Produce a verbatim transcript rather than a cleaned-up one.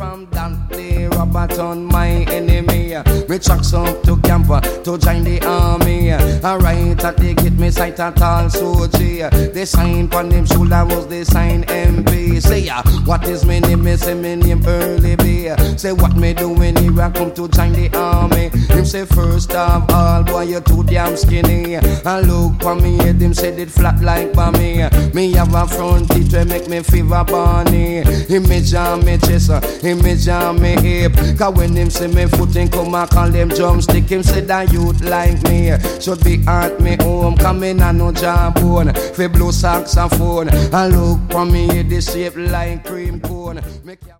from that day, Robert on my enemy. Me tracks up to camp to join the army. Alright, at they get me sight at all soldier. The sign on them shoulder was the sign M P. Say ya, what is my name? Me say my name Early B. Say what me doing here? I come to join the army. Him say first of all, boy you too damn skinny. And look for me, him said it flat like for me. Me have a front teeth to make me fever bunny. Image on me chest, image on me hip. Cause when him say me foot and come and call them drumstick, him say that youth like me should be at me home. Coming on no jawbone, fi blow saxophone. And look for me, the shape like cream cone. Make